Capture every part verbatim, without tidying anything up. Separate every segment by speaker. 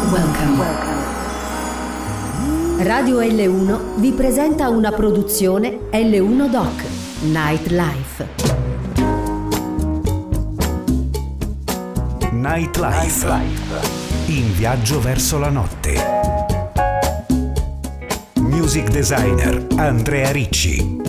Speaker 1: Welcome. Radio L uno vi presenta una produzione L uno Doc Nightlife.
Speaker 2: Nightlife. In viaggio verso la notte. Music designer Andrea Ricci.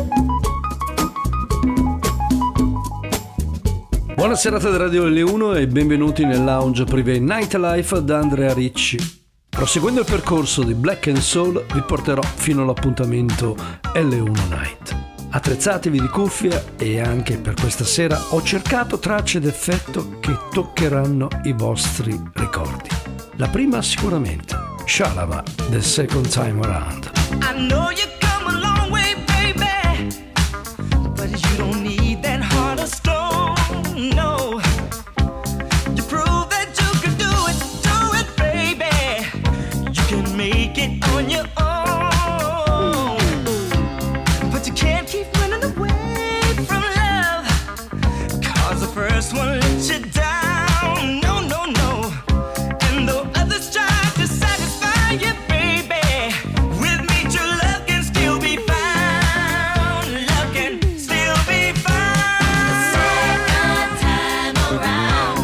Speaker 3: Buona serata da Radio L uno e benvenuti nel lounge privé Nightlife da Andrea Ricci. Proseguendo il percorso di Black and Soul vi porterò fino all'appuntamento L uno Night. Attrezzatevi di cuffia e anche per questa sera ho cercato tracce d'effetto che toccheranno i vostri ricordi. La prima sicuramente, Shalava, The Second Time Around.
Speaker 4: I know you come a long way, baby, but you don't need that heart of stone, no. You prove that you can do it, do it, baby. You can make it on your own, but you can't keep running away from love, 'cause the first one let you down, no, no, no. And the others try to satisfy you, baby. With me, true love can still be found. Love can still be found. The second time around.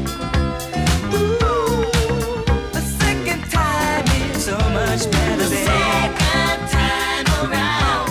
Speaker 4: Ooh, the second time is so much better. The second time around.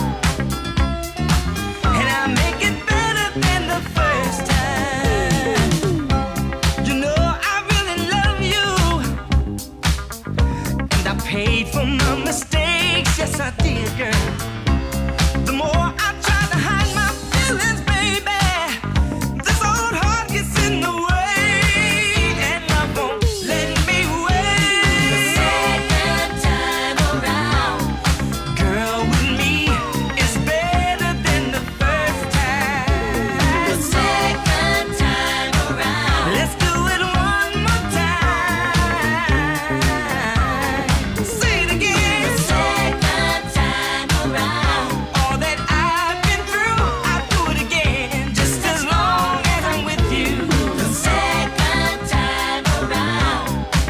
Speaker 4: And I make it better than the first time. You know I really love you, and I paid for my mistakes, yes I did, girl. The more I try to hide my feelings, baby, this old heart gets in the way, and love won't let me wait. The second time around, girl, with me is better than the first time. The second time around, let's do it one more time. Say it again. The second time around, all that I've been through, I'll do it again, just as long as I'm with you. The second time around,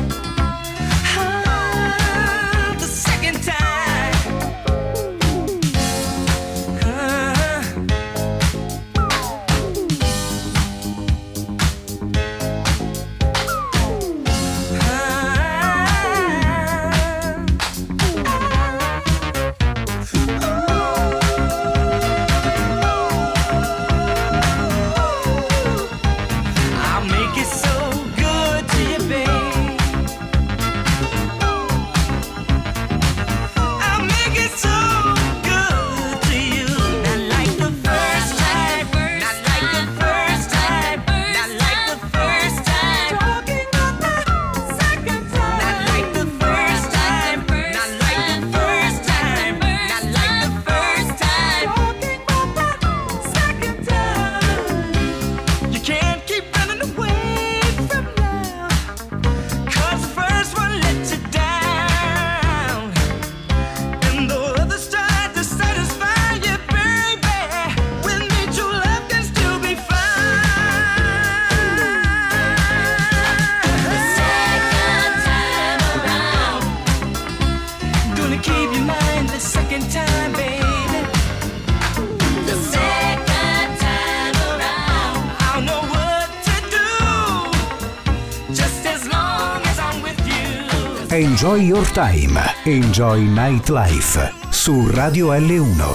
Speaker 4: ah, the second time. I'll make it so good to you, babe. I'll make it so good to you. Not like the first time, not like the first time, not like the first time. Talking about the second time. Not like the first time, not like the first time, not like the first time. Talking about the second time. You can't keep running away from love, 'cause the first one let you down, and the others tried to satisfy you, baby. With me, true love can still be found. The second time around, gonna keep your mind the second time, baby. The second time around, I'll know what to do, just as long as I'm with you.
Speaker 2: Enjoy your time. Enjoy Nightlife su Radio L uno.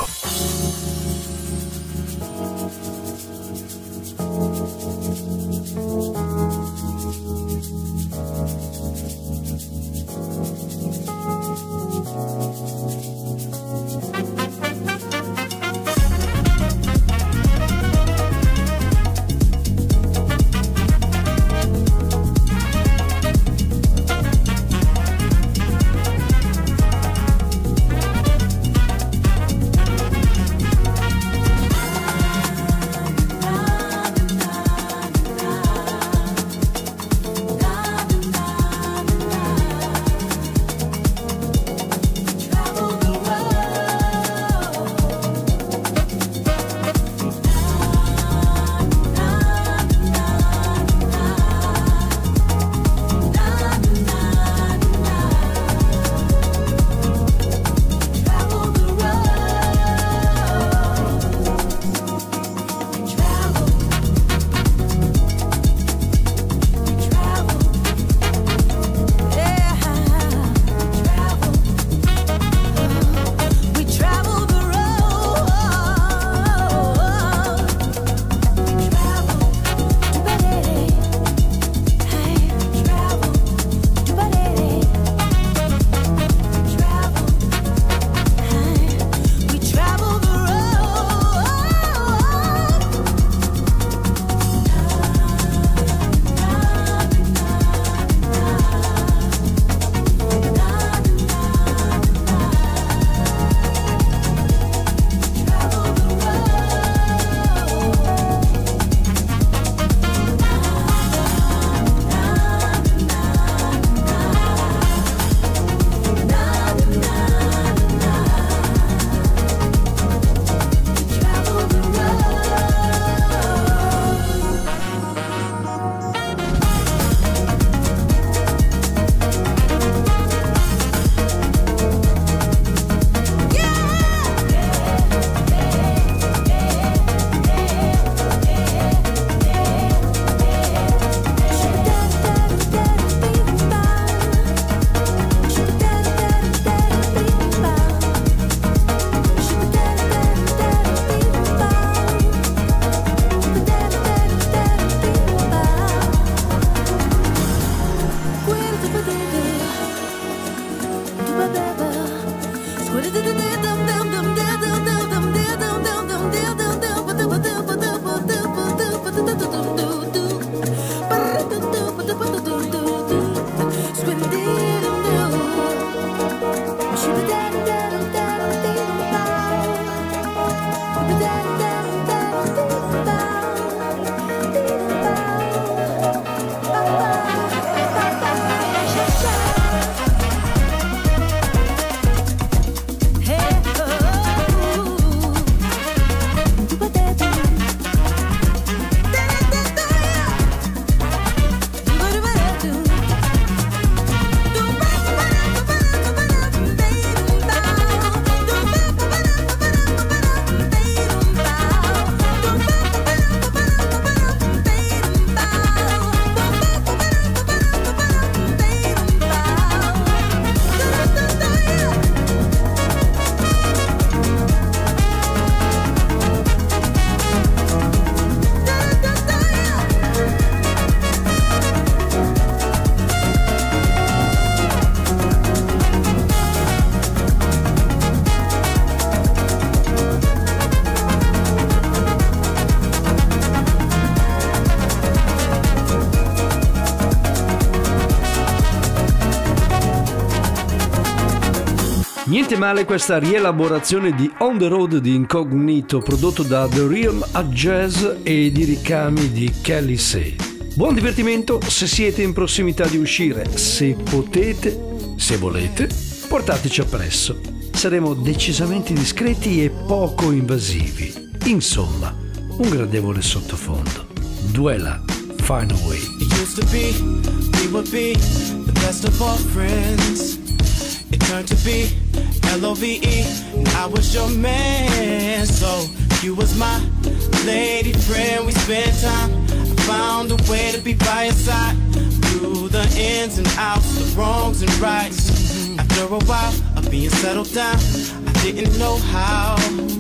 Speaker 3: Niente male questa rielaborazione di On the Road di Incognito, prodotto da The Realm a Jazz e di ricami di Kelly Say. Buon divertimento se siete in prossimità di uscire. Se potete, se volete, portateci appresso. Saremo decisamente discreti e poco invasivi. Insomma, un gradevole sottofondo. Duela, Find a Way.
Speaker 5: It used to be, we would be the best of all friends. It turned to be L O V E, and I was your man. So you was my lady friend. We spent time, I found a way to be by your side, through the ins and outs, the wrongs and rights. After a while of being settled down, I didn't know how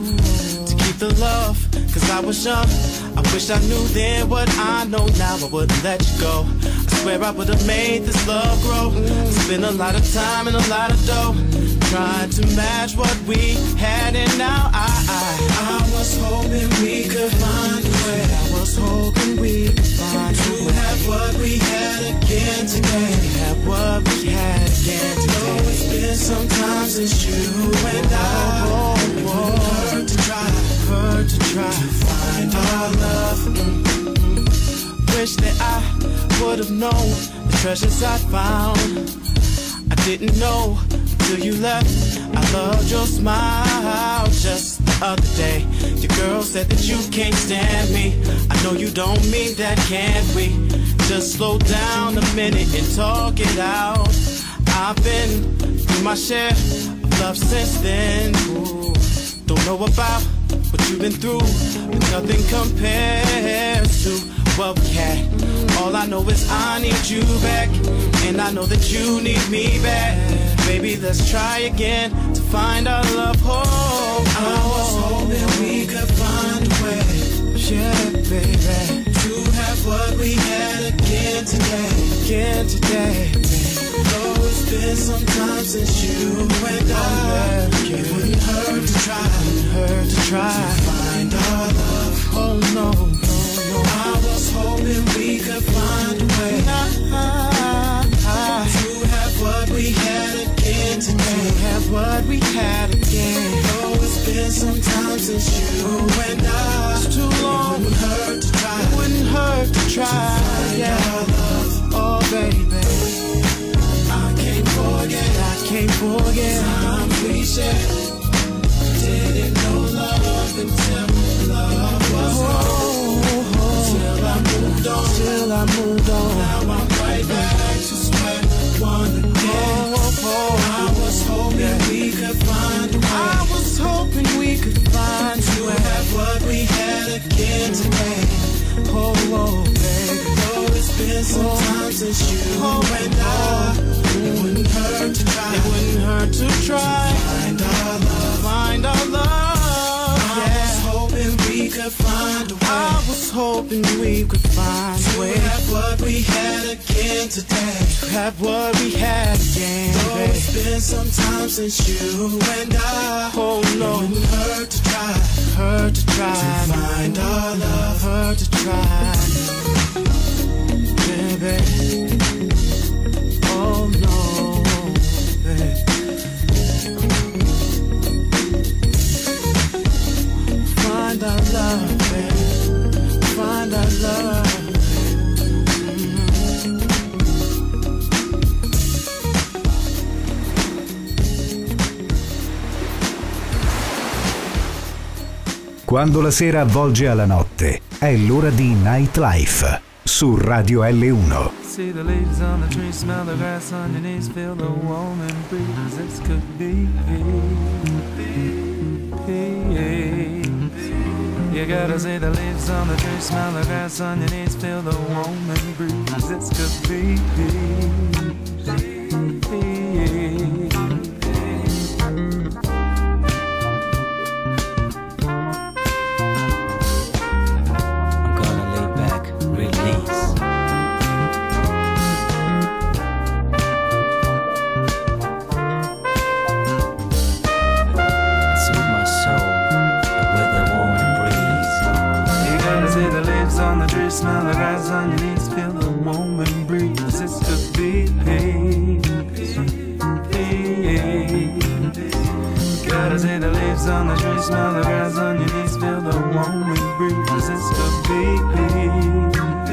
Speaker 5: to keep the love, cause I was young. I wish I knew then what I know now. I wouldn't let you go. I swear I would've made this love grow. Spent a lot of time and a lot of dough trying to match what we had, and now I I, I was hoping we could find a way. I was hoping we could find a way to have what we had again today. Have what we had again today. Though it's been some time since you and I. Oh, oh, oh. Hurt to try, hurt to try to find our love. Mm-hmm. Wish that I would've known the treasures I found. I didn't know till you left. I loved your smile. Just the other day, your girl said that you can't stand me. I know you don't mean that, can't we? Just slow down a minute and talk it out. I've been through my share of love since then. Ooh, don't know about what you've been through, but nothing compares to what we had. All I know is I need you back, and I know that you need me back. Baby, let's try again to find our love. Oh, I was hoping we could find a way, yeah, baby, to have what we had again today, again today. Though it's been some time since you and I, it wouldn't hurt to try, it wouldn't hurt to try to find our love. Oh no, no, no. I was hoping we could find a way to have what we had again today, to have what we had again. Though it's been some time since you and I, it's too long. It wouldn't hurt to try, it wouldn't hurt to try to find yeah. our love. Oh baby, I can't forget, I can't forget time we shared. Didn't know love until love was gone. Till I moved on, till I moved on. Now I'm right back to square one again. I was hoping we could find a way. I was hoping we could find a way to have what we had again today. Oh, oh, baby, though it's been some time since you and I, it wouldn't hurt to try, it wouldn't hurt to try find our love, find our love. Yeah. I was hoping we could find a way. I was hoping we could find a way to have what we had again today, to have what we had again. Though it's been some time since you and I, oh no, it wouldn't hurt to try, hurt to try to find our love, hurt to try, baby. Oh no, baby. Find our love, baby. Find our love.
Speaker 2: Quando la sera avvolge alla notte, è l'ora di Nightlife su Radio L uno.
Speaker 6: See the leaves on the tree, smell the grass on your knees, feel the warm and breeze. This could be you gotta see the leaves on the tree, smell the grass on your knees, feel the warm and breeze. This could be smell the grass on your knees, feel the warm and breeze. This could be peace. smell the grass on your knees, feel the warm wind breeze. Resist the beat.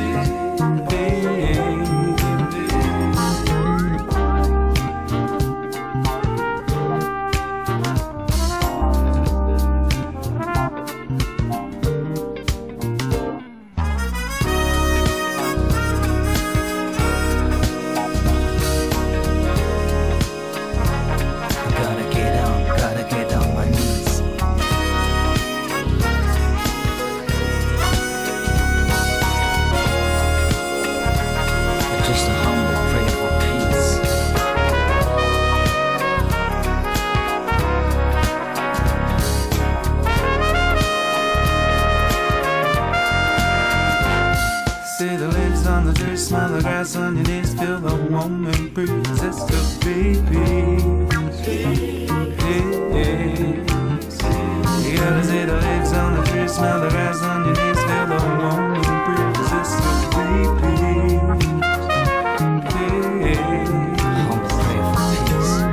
Speaker 6: Smell the grass on your knees, feel the warm and breeze. It's the beat. You gotta see the leaves on the trees, smell the grass on your knees, feel the warm and breeze. It's the beat. Humble prayer for peace.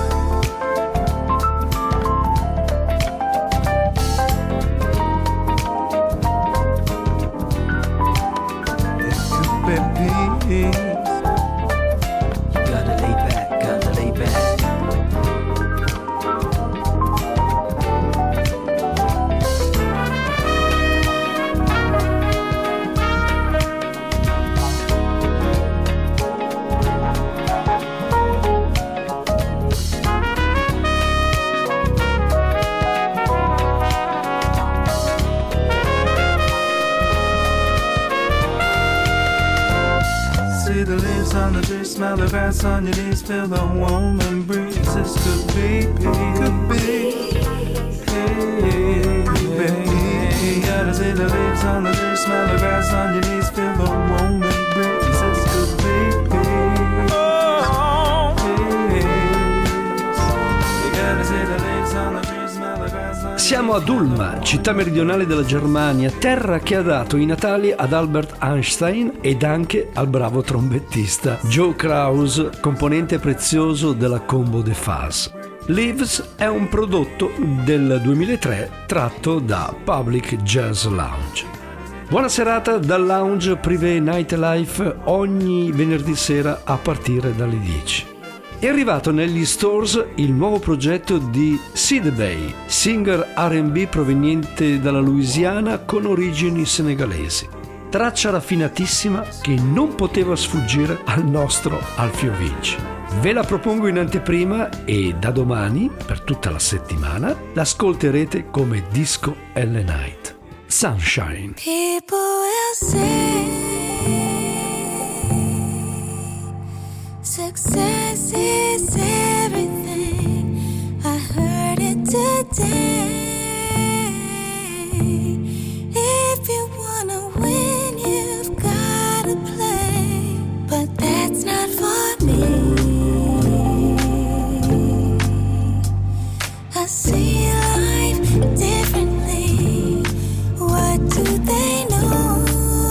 Speaker 5: Gotta lay back, gotta lay back.
Speaker 6: See the leaves on the tree, smell the grass on your knees, feel the warm and breeze. This could be, could be, hey, baby. Gotta see the leaves on the tree, smell the grass on your knees, feel the warm and breeze. This could be, oh, hey. You gotta see the leaves on the tree, smell the grass on.
Speaker 3: Siamo ad Ulm, città meridionale della Germania, terra che ha dato i natali ad Albert Einstein ed anche al bravo trombettista Joe Kraus, componente prezioso della Combo de Fuzz. Leaves è un prodotto del duemilatré tratto da Public Jazz Lounge. Buona serata dal Lounge Privé Nightlife ogni venerdì sera a partire dalle dieci. È arrivato negli stores il nuovo progetto di Sid Bay, singer R and B proveniente dalla Louisiana con origini senegalesi. Traccia raffinatissima che non poteva sfuggire al nostro Alfio Vinci. Ve la propongo in anteprima e da domani, per tutta la settimana, l'ascolterete come Disco L Night. Sunshine.
Speaker 7: People will say success is everything. I heard it today. If you wanna win, you've gotta play. But that's not for me. I see life differently. What do they know?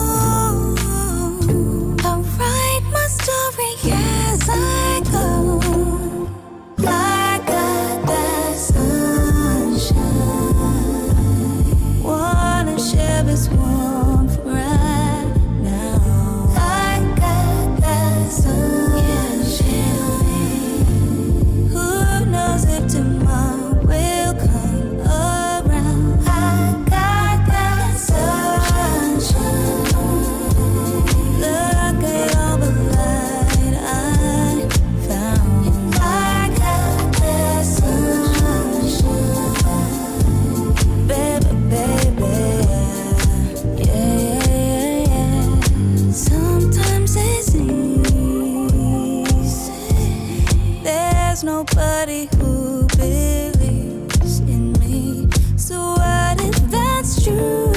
Speaker 7: I'll write my story as I go. I got that sunshine. Wanna share this warmth right now. I got that sunshine. Who knows if tomorrow will come around? I got that sunshine. Look at all the light I found. I got that sunshine. Baby, baby, yeah, yeah, yeah. Sometimes it's easy. There's nobody who believes in me. So what if that's true?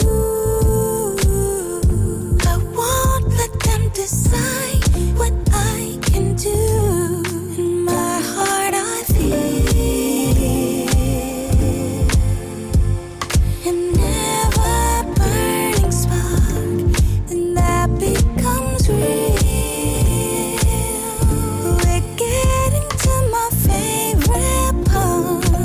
Speaker 7: I won't let them decide what I can do. In my heart I feel an ever burning spark, and that becomes real. We're getting to my favorite part.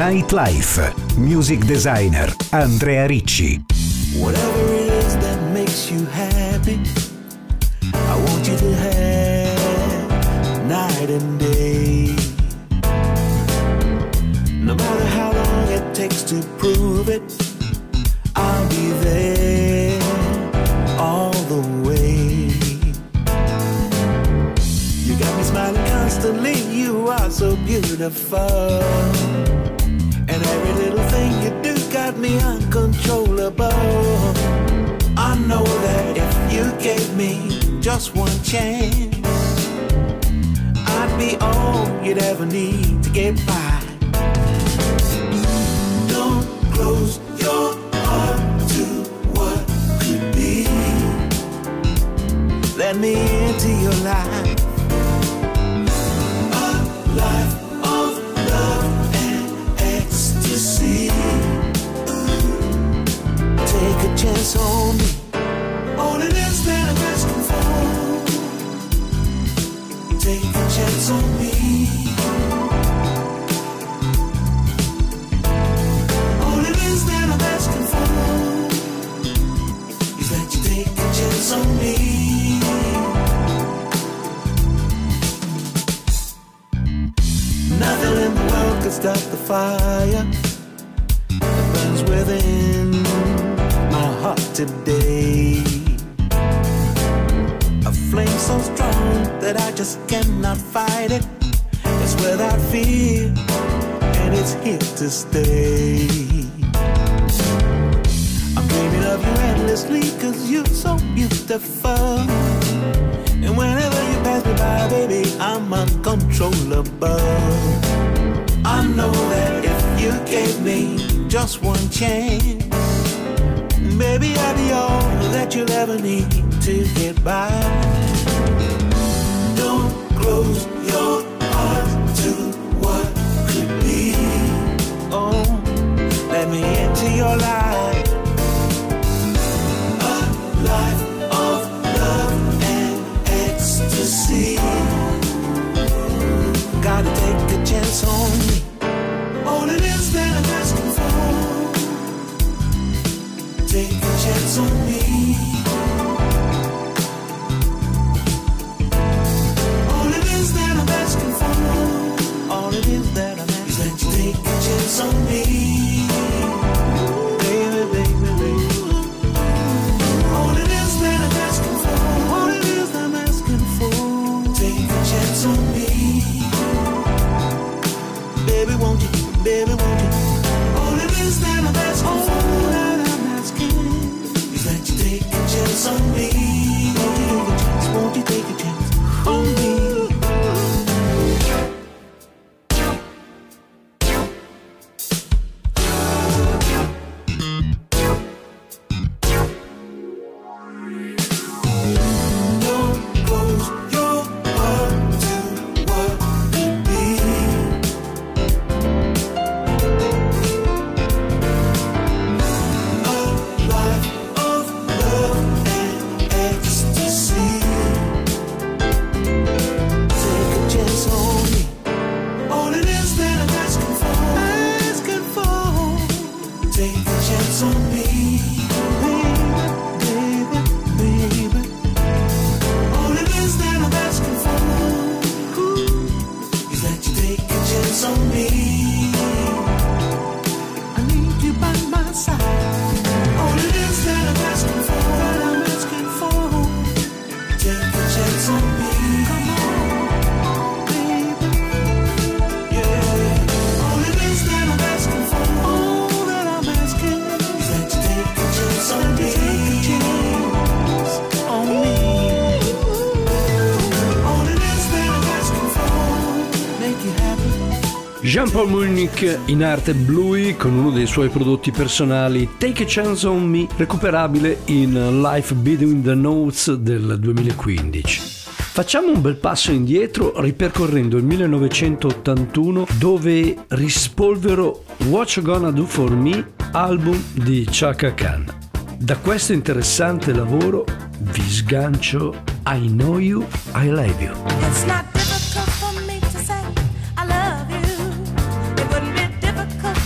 Speaker 2: Nightlife. Music designer Andrea Ricci.
Speaker 8: Whatever it is that makes you happy, I want you to have night and day. No matter how long it takes to prove it, I'll be there all the way. You got me smiling constantly, you are so beautiful. And every little thing you do got me uncontrollable. I know that if you gave me just one chance, I'd be all you'd ever need to get by. Don't close your heart to what could be. Let me into your life. A life of love and ecstasy. Take a chance on me. All it is that I'm asking for. Take a chance on me. All it is that I'm asking for is that you take a chance on me. Nothing in the world could stop the fire that burns within my heart today. A flame so strong that I just cannot fight it. It's without fear and it's here to stay. I'm dreaming of you endlessly cause you're so beautiful. And whenever you pass me by, baby, I'm uncontrollable. I know that if you gave me just one chance, baby, I'll be all that you'll ever need to get by. Don't close your heart to what could be. Oh, let me into your life. A life of love and ecstasy. Gotta take a chance on me. All it is that I'm asking for. Take a chance on me. All it is that I'm asking for. All it is that I'm asking is that you take a chance on me. Baby, baby, baby. All it is that I'm asking for. All it is that I'm asking for. Take a chance on me. Baby, won't you? Baby, won't you? All it is that I'm asking for. All that I'm asking is that you take a chance on me. Won't you take a chance? Won't you take a chance on me? Don't close your heart to what could be. A life of love and ecstasy. Take a chance on me. All it is that I'm asking for. Asking for. Take a chance on me. Baby, baby, baby. All it is that I'm asking for. Ooh, is that you take a chance on me. I need you by my side. All it is that I'm asking for, that I'm asking for. Take a chance on me. Come on, baby. Yeah. All it is that I'm asking for, all that I'm asking is that you take a chance on me. Take a chance on me. All it is that I'm asking for, make you happy.
Speaker 3: Jean-Paul Munich in arte Bluey con uno dei suoi prodotti personali Take a Chance on Me, recuperabile in Life Between the Notes del duemilaquindici. Facciamo un bel passo indietro ripercorrendo il millenovecentottantuno, dove rispolvero What You Gonna Do For Me, album di Chaka Khan. Da questo interessante lavoro vi sgancio I Know You, I Love You.
Speaker 7: It's not difficult for me to say I love you. It wouldn't be difficult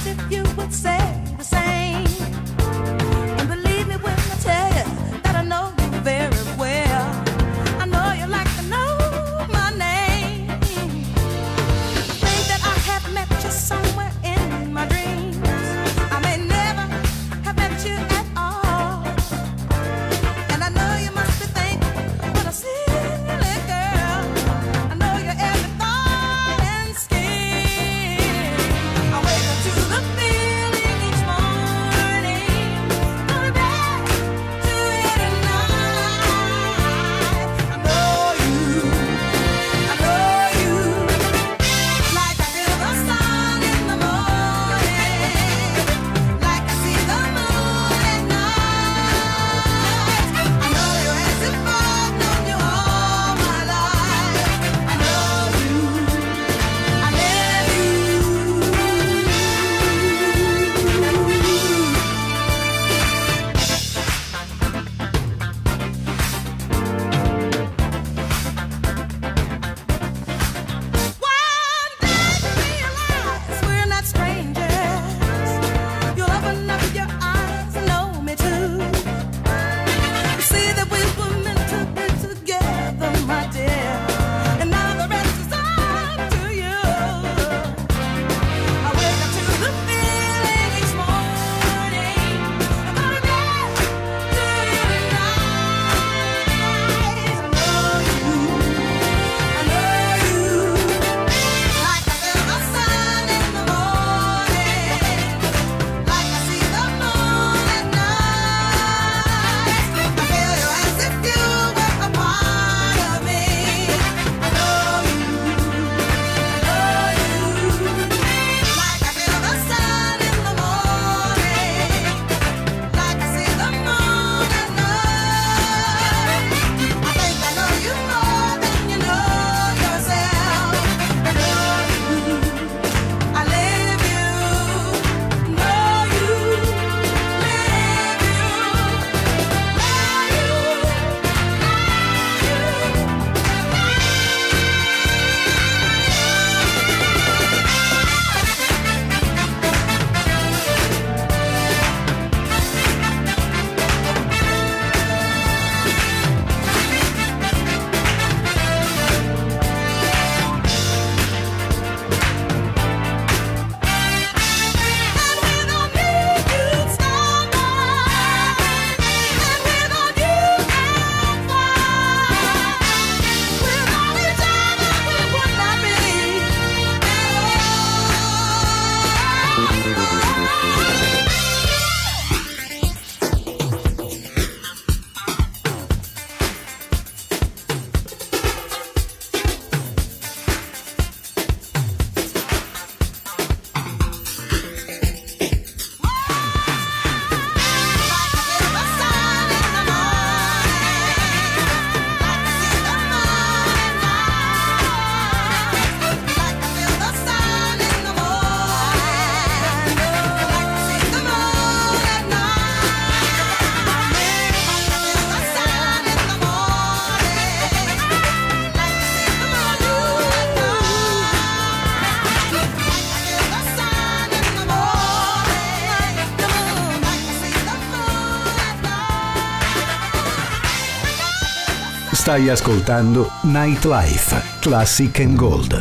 Speaker 2: Stai ascoltando Nightlife, Classic and Gold.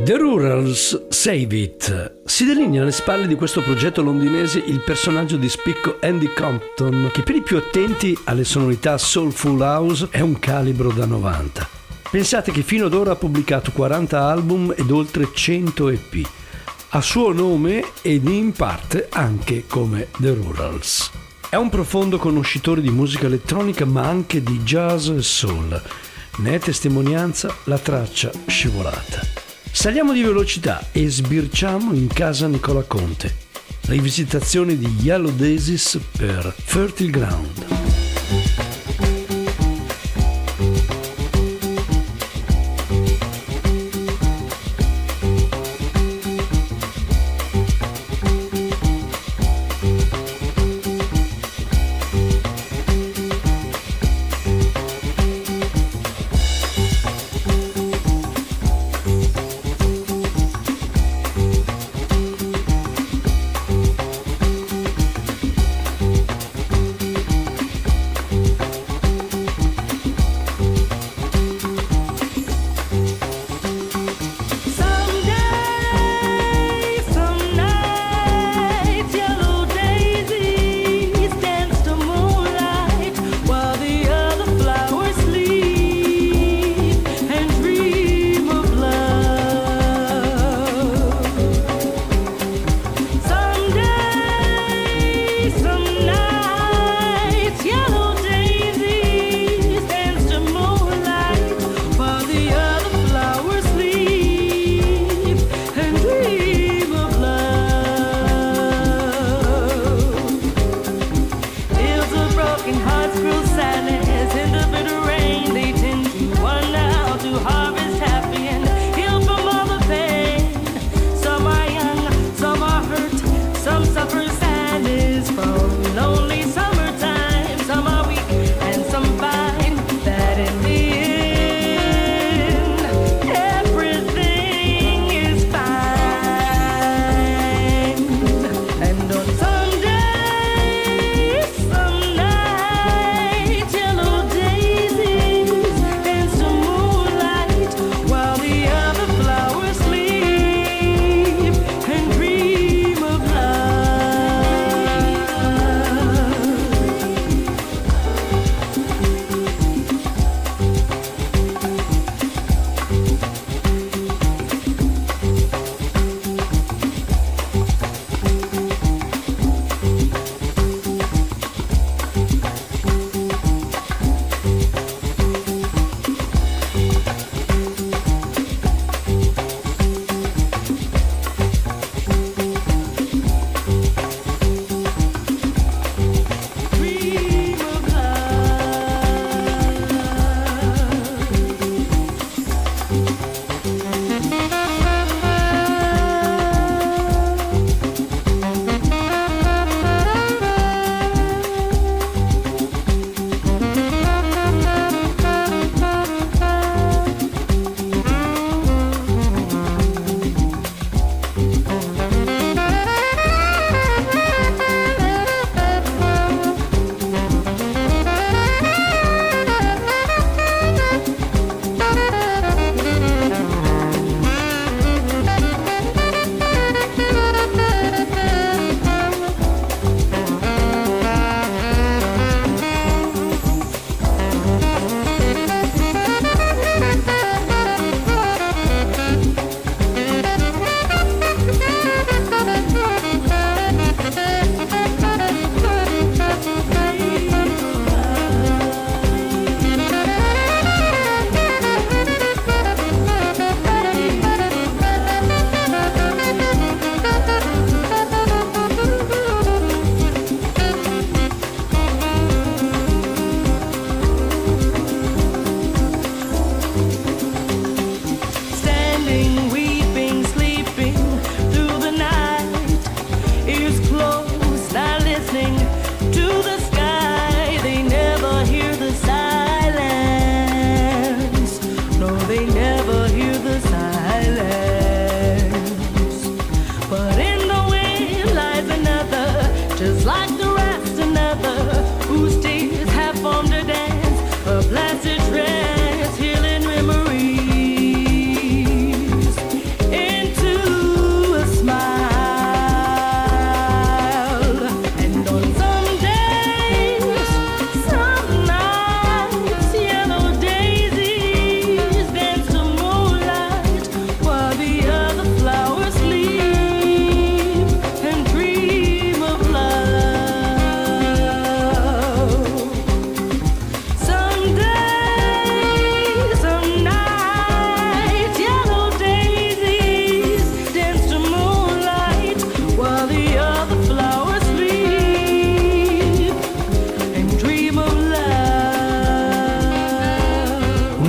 Speaker 3: The Rurals, Save It. Si delinea alle spalle di questo progetto londinese il personaggio di spicco Andy Compton, che per i più attenti alle sonorità soulful house è un calibro da novanta. Pensate che fino ad ora ha pubblicato quaranta album ed oltre cento E P, a suo nome ed in parte anche come The Rurals. È un profondo conoscitore di musica elettronica ma anche di jazz e soul. Ne è testimonianza la traccia Scivolata. Saliamo di velocità e sbirciamo in casa Nicola Conte. Rivisitazione di Yellow Daisies per Fertile Ground.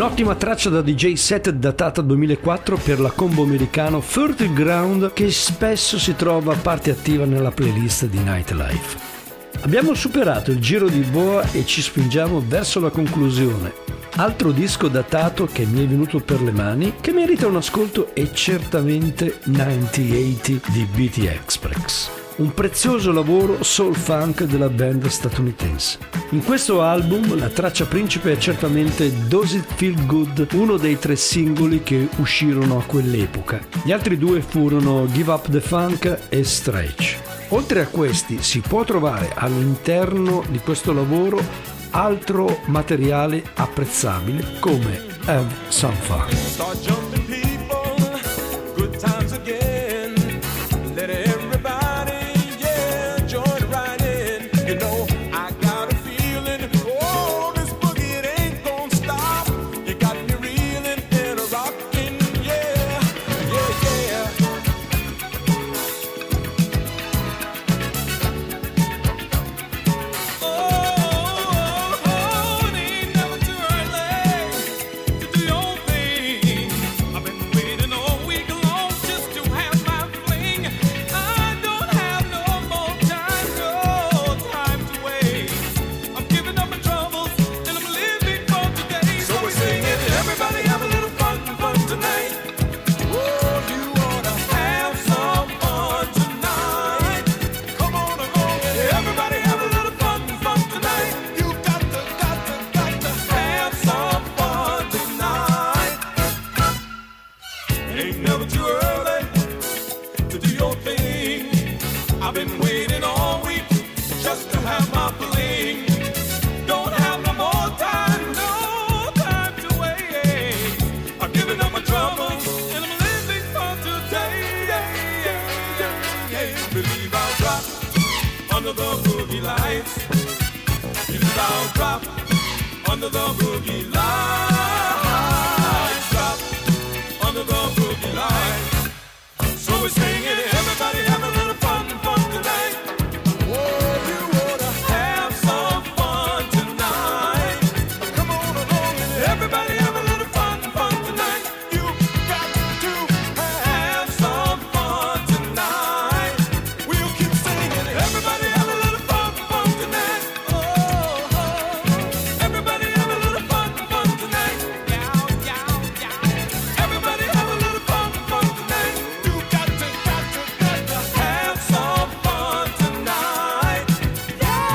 Speaker 3: Un'ottima traccia da D J set datata duemilaquattro per la combo americano Fertile Ground, che spesso si trova a parte attiva nella playlist di Nightlife. Abbiamo superato il giro di boa e ci spingiamo verso la conclusione. Altro disco datato che mi è venuto per le mani, che merita un ascolto, è certamente millenottanta di Beatty Express. Un prezioso lavoro soul funk della band statunitense. In questo album la traccia principe è certamente Does It Feel Good, uno dei tre singoli che uscirono a quell'epoca. Gli altri due furono Give Up the Funk e Stretch. Oltre a questi si può trovare all'interno di questo lavoro altro materiale apprezzabile come Have Some Fun.
Speaker 5: Start jumping people, good times again. Let everybody, yeah, join right in. You know, I got a feeling, oh, this boogie, it ain't gonna stop. You got me reeling and rocking, yeah, yeah, yeah. Oh, oh, it ain't never too early to do your thing. I've been waiting all week long just to have my fling. I don't have no more time, no time to waste. I'm giving up my troubles and I'm living for today. So we're singing, everybody have a little fun, fun tonight. Oh, you wanna have some fun tonight? Come on, come on, everybody have a little fun, fun tonight. You got to, got to, got to have some fun tonight. Ain't never too early to do your thing. I've been waiting all week just to have my fling. Don't have no more time, no time to waste. I'm giving up my troubles and I'm living for today. Yeah, yeah, yeah, yeah. Believe I'll drop under the boogie lights. Believe I'll drop under the boogie lights. Drop under the boogie lights. So we're singing, everybody have a little fun, fun tonight. Oh, you wanna have some fun tonight? Come on along and everybody have a little fun, fun tonight. You got to have some fun tonight. We'll keep singing, everybody have a little fun, fun tonight. Oh, oh. Everybody have a little fun, fun tonight. Yow, yow, yow. Everybody have a little fun, fun tonight. You got to, got to, got to have some fun tonight. Yeah.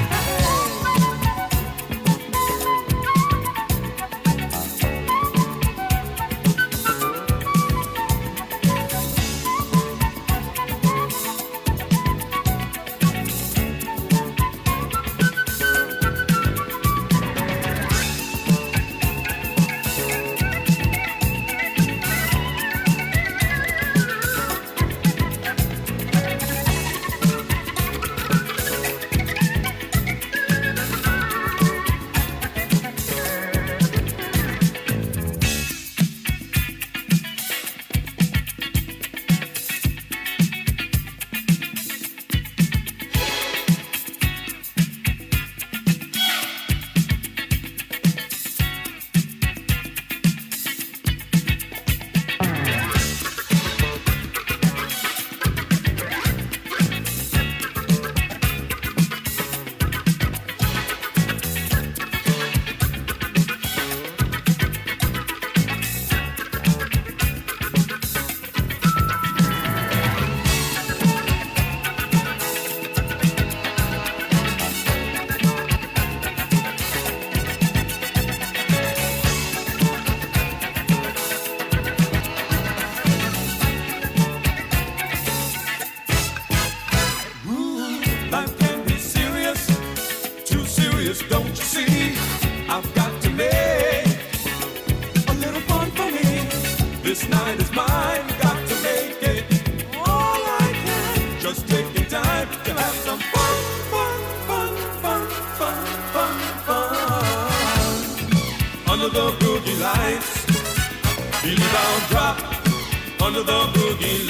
Speaker 5: Life can be serious, too serious, don't you see? I've got to make a little fun for me. This night is mine, got to make it all I can. Just taking time to have some fun, fun, fun, fun, fun, fun, fun. Under the boogie lights, believe I'll drop under the boogie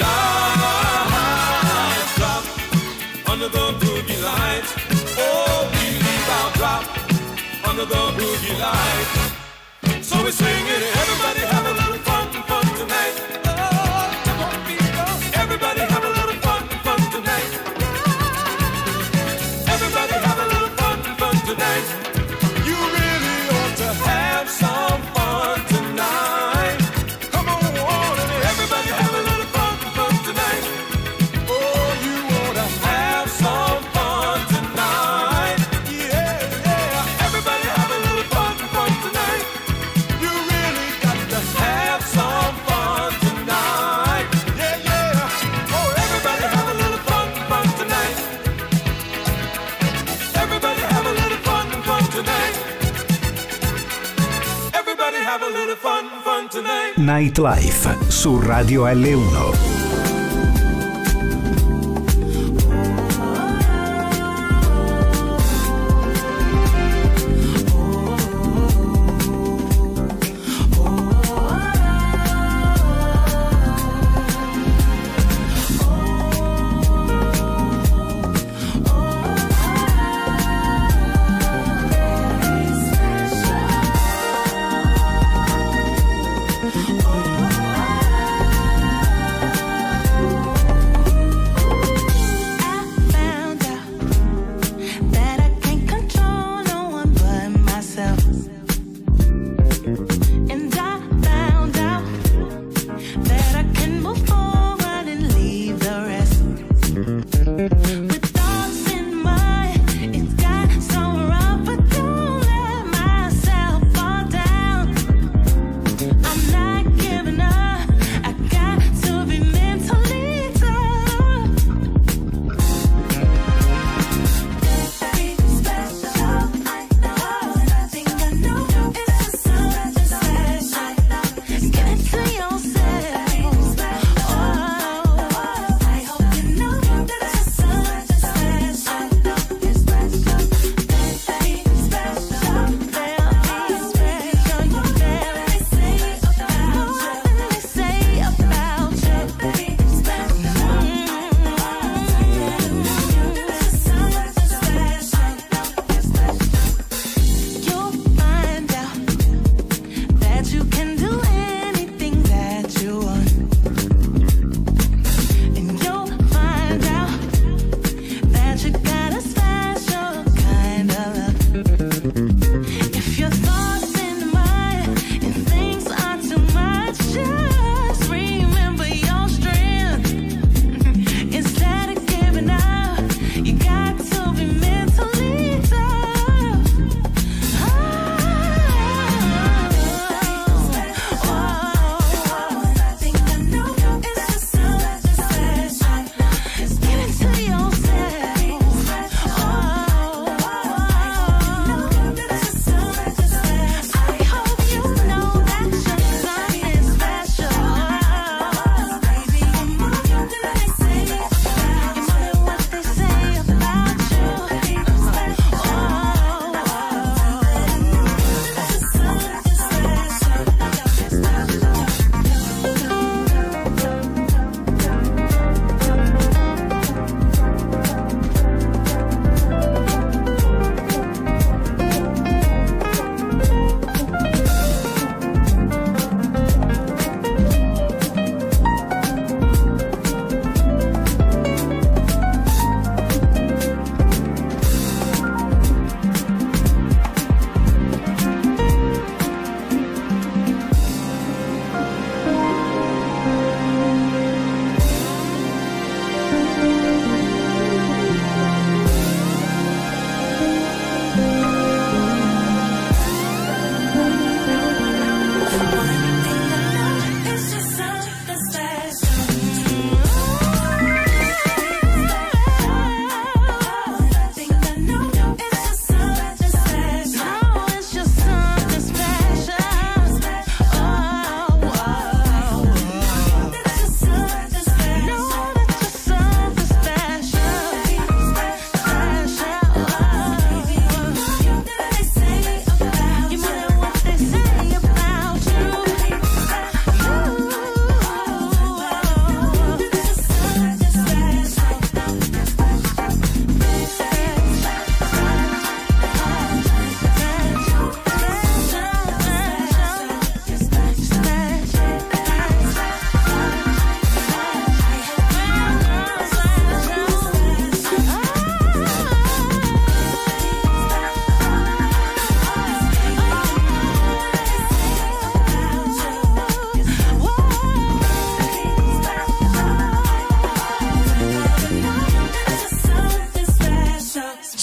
Speaker 5: lights. Drop under the boogie lights. Oh, believe I'll drop under the boogie lights. So
Speaker 8: we sing it. Everybody have a little fun, fun tonight. Oh, come on, people. Everybody have a little fun, fun tonight. Everybody have a little fun, fun tonight. You really ought to have some fun tonight. Come on, and everybody have a little fun, fun tonight. Oh, you ought to have some fun tonight. Yeah, yeah. Everybody have a little fun, fun tonight. You really got to have some fun tonight. Yeah, yeah. Oh, everybody have a little fun, fun tonight. Everybody have a little fun, fun tonight. Everybody have a little fun, fun tonight.
Speaker 2: Nightlife su Radio L uno.
Speaker 7: Oh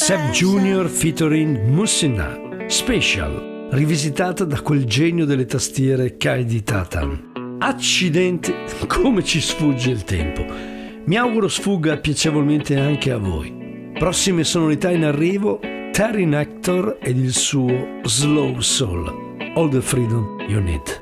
Speaker 3: Seb Junior featuring Musina, Special, rivisitata da quel genio delle tastiere Kaidi Tatan. Accidenti, come ci sfugge il tempo. Mi auguro sfugga piacevolmente anche a voi. Prossime sonorità in arrivo, Terry Nectar ed il suo Slow Soul. All the freedom you need.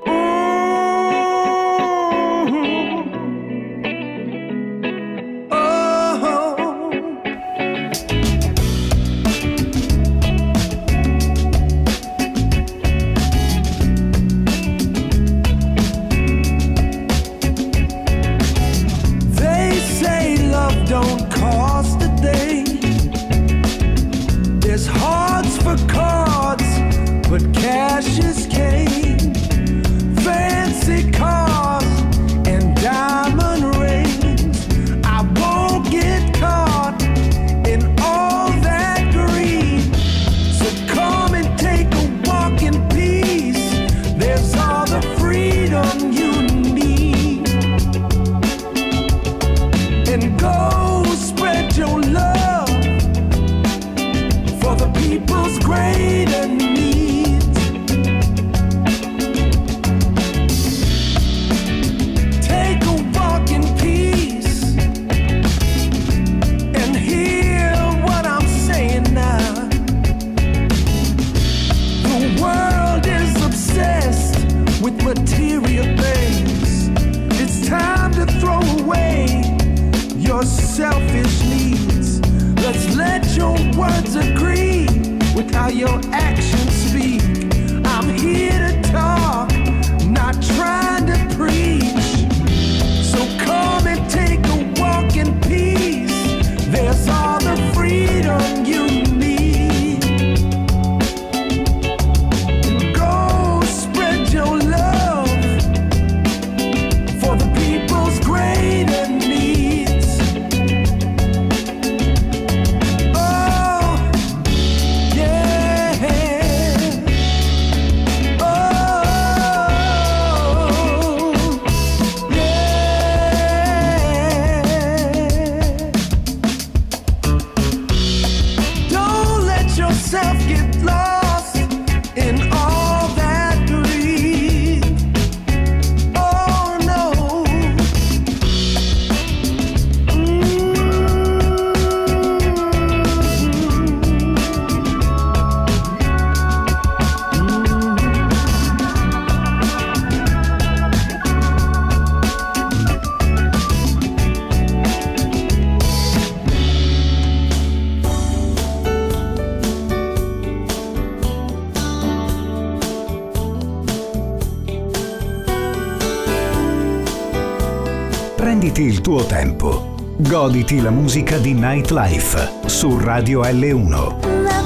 Speaker 2: Prenditi il tuo tempo. Goditi la musica di Nightlife su Radio L uno.
Speaker 7: That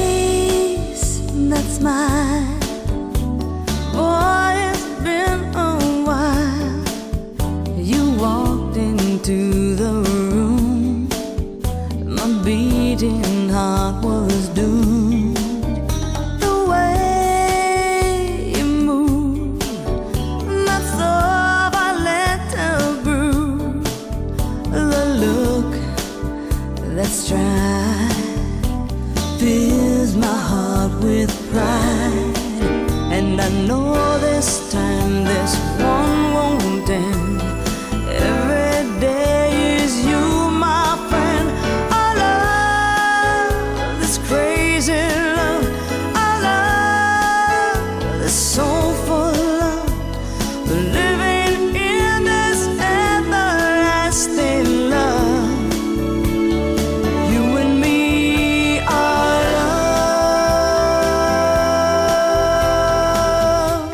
Speaker 7: face, that smile. Boy, it's been a while. You walked into the room. My beating heart was doomed. The way you move, that soft violent brew. The look that's dry fills my heart with pride, and I know this time this one won't end. Every day is you, my friend. I love this crazy love. I love this soulful love. Living in this everlasting love. You and me are love.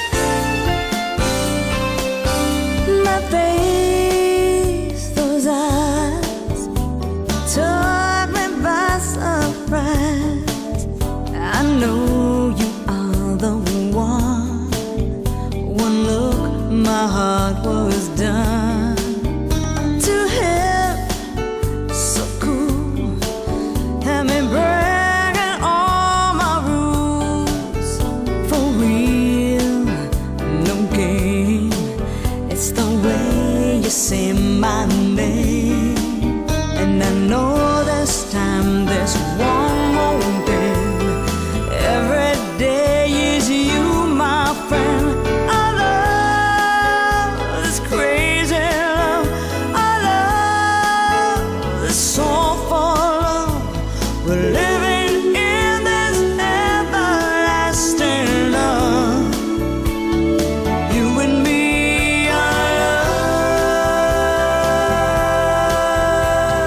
Speaker 7: My face, those eyes took me by surprise. I know you are the one. One look, my heart was done. Too hip, so cool. Had me breaking all my rules. For real, no game. It's the way you say my name. And I know this time this one
Speaker 8: Well,